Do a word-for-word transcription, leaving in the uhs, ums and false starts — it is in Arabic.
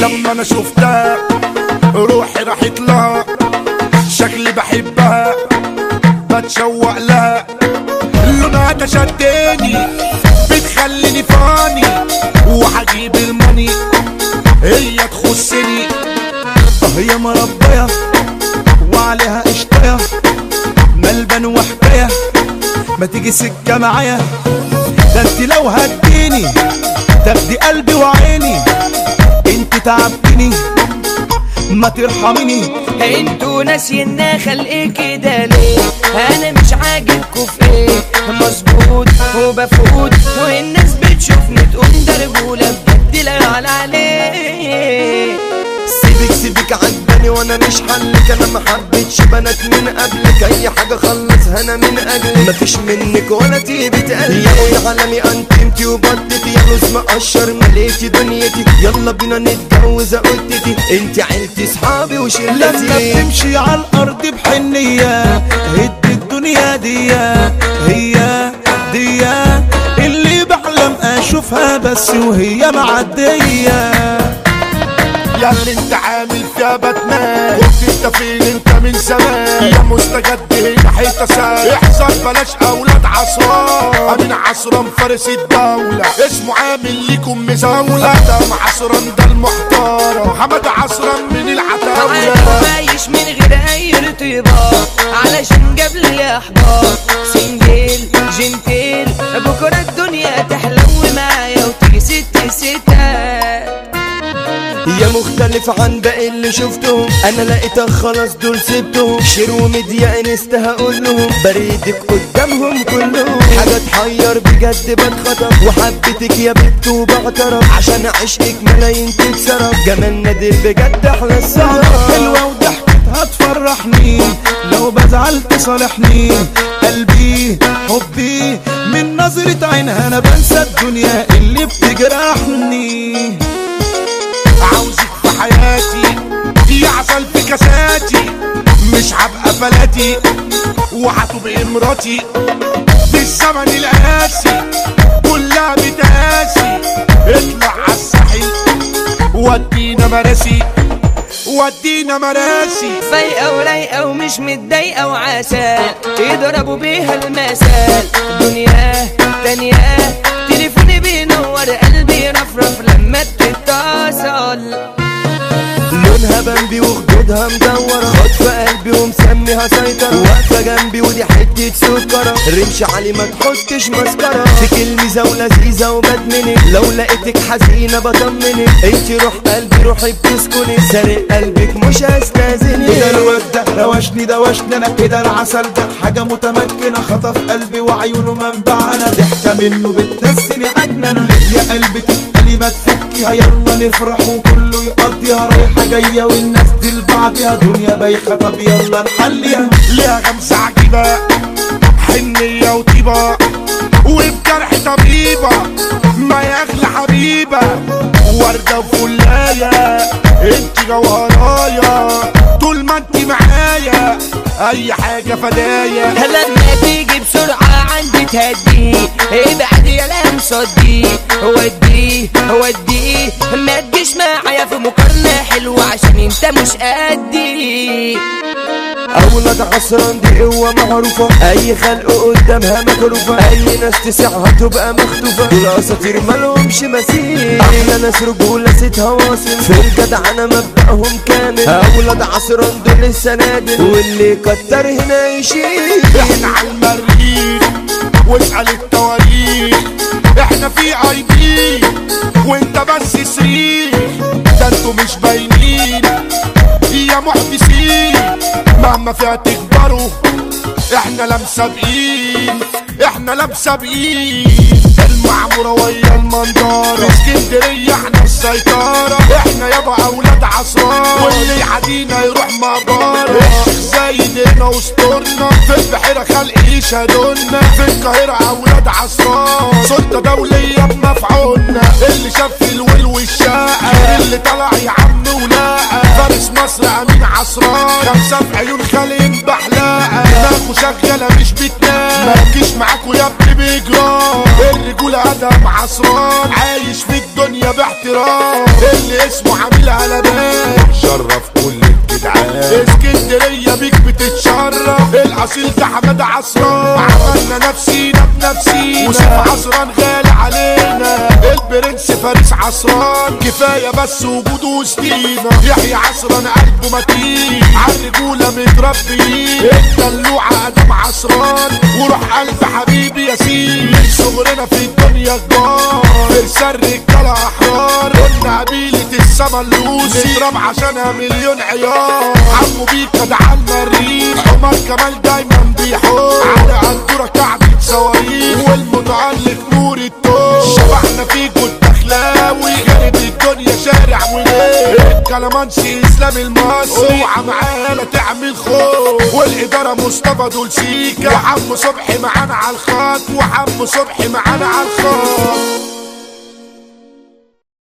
لما انا شفتها روحي راحت لها، شكلي بحبها بتشوق لها، لونها ده شدني بتخليني فاني، وهجيب الماني هي تخصني. اه يا مربية وعليها قشطية، ملبن وحكاية ما تيجي سكة معايا، ده انت لو هديني تاخدي قلبي وعيني، انت تعبتني ما ترحميني. انتوا ناسينا خلقي كده ليه؟ انا مش عاجبكوا في ايه؟ مظبوط وبفوت والناس بتشوفني تقوم ده رجولة بجد لا يعلى عليه. سيبك سيبك عجباني وانا مش حلك، انا ما حبيتش بنات من قبلك، اي حاجه خلصها انا من اجلك، مفيش منك ولا تيجي تقلي. يا قوي عالمي انتمتي وبطتي، يا لوز مقشر مليتي دنيتي، يلا بينا نتجوز قدتي، انت عيلتي صحابي وشلتي. لما بتمشي على الارض بحنية هد الدنيا دي هي دي اللي بحلم اشوفها بس وهي معدية. يا اللي انت عامل فيها باتمان، قلت انت فين انت من زمان، يا مستجد هنا حيطة سال، احذر بلاش اولاد عصران، امين عصران فارس الدولة، اسمه عامل ليكم مزاولة، ده عصران ده المحترم، حمد عصران من العتاولة، عايش من غير اي ارتباط علشان جاب لي احباط، سنجل جنتيل بكرة الدنيا تحلو معايا وتيجي ست ستات. يا مختلف عن باقي اللي شفتهم، انا لقيتك خلاص دول سبتهم، شير وميديا انستا هقول لهم، بريدك قدامهم كلهم، حاجه تحير بجد بتخطف، وحبيتك يا بنت وبعترف، عشان عشقك ملايين تتصرف، جمال نادر بجد احلى السهرة، حلوة وضحكتها تفرحني، لو بزعل تصالحني، قلبي حبي من نظرة عينها انا بنسى الدنيا اللي بتجرحني. عاوزك في حياتي يا عسل في كاساتي، مش هبقى فلاتي وهتبقى مراتي، في الزمن القاسي كلها بتقاسي، اطلع عالساحل ودينا مراسي ودينا مراسي. فايقة ورايقة ومش متضايقة وعسل يضربوا بيها المثل، دنيا تانية تليفوني بينور قلبي رفرف لما تتصل، لونها بمبي وخدودها مدورة، خاطفة قلبي ومسميها سيطرة، واقفة جنبي ودي حتة سكرة، رمش علي ما تحطش مسكرة، فيك الميزة ولذيذة وبدمنك، لو لقيتك حزينة بطمنك، انتي روح قلبي روحي بتسكني، سارق قلبك مش هستاذنك. كده الواد ده روشني دوشني انا كده العسل ده حاجة متمكنة، خطف قلبي وعيونه منبع انا، ضحكة منه بتنسيني عجننة، يا قلبي تتقلي ما تفكيها، يلا نفرح وكله يقضيها، رايحة جاية والناس دي لبعضيها، دنيا بايخة طب يلا نحليها، ليها غمزة عجيبة حنية وطيبة وبجرح طبيبة، ما يغلى حبيبة وردة وفلاية، انت جوهرايا طول ما انت معايا اي حاجة فدايا، لما تيجي بسرعة عندي تهدي، ابعد يا لام صدي ودي ودي، ما تجيش معايا في مقارنة حلوة عشان انت مش قدي. اولاد عصران دي قوة معروفة، اي خلق قدامها مكروفة، اي ناس تسعها تبقى مخطوفة، دول اساطير مالهمش مثيل، احنا ناس رجولة ستها واصل، في الجدع انا مبدأهم كامل، اولاد عصران دول السنادل، واللي كتر هنا يشيل، احنا على المريخ واسأل التواريخ، احنا في اي بي وانت بس صريخ، ده انتوا مش باينين يا محدثين، مهما فيها تكبروا احنا لا مسابقين، احنا لا مسابقين، المعمورة ويا المنظرة، في اسكندرية احنا السيطرة، احنا يابا اولاد عصران، واللي يعدينا يروح مقبرة، زايد هنا وسطورنا، في البحيرة خلق يشهدونا، في القاهرة اولاد عصران، سلطة دولية بمفعولنا، اللي شاف الول والشاقة، اللي طلع يا عم ولاقى، فارس مصر امين عصران، خمسة في عيون خالد بحلاقة، دماغه شغالة مش بتنام، ما تجيش معاكوا يا ابني بجرام، الرجولة ادم عصران، عايش في الدنيا الدنيا باحترام، اللي اسمه عامل قلبان شرف كل الجدعان. اسكندرية بيك بتتشرف، الاصيل ده حماد عصران، عملنا نفسينا بنفسينا، وسيف عصران غالي علينا، البرنس فارس عصران كفاية بس وجوده وسطينا. يحيى عصران قلبه متين، عالرجولة متربيين، الدلوعة ادم عصران، وروح قلب حبيبي ياسين، من صغرنا في الدنيا كبار، فرسان رجالة احرار، قلنا قبيلة السما اللوسي، نضرب عشانها مليون عيار، عمو بيكا ده عالمريخ، عمر كمال دايما بيحور، على قدورة كعبة صواريخ، والمتعلق نور التوب، شبعنا فيكوا الدخلاوي، خارب الدنيا شارع وليه، الكلامانسي اسلام المصري، اوعى معانا تعمل خوف، والادارة مصطفى دول سيكا، وحمو صبحي معانا على الخط، وحمو صبحي معانا على الخط.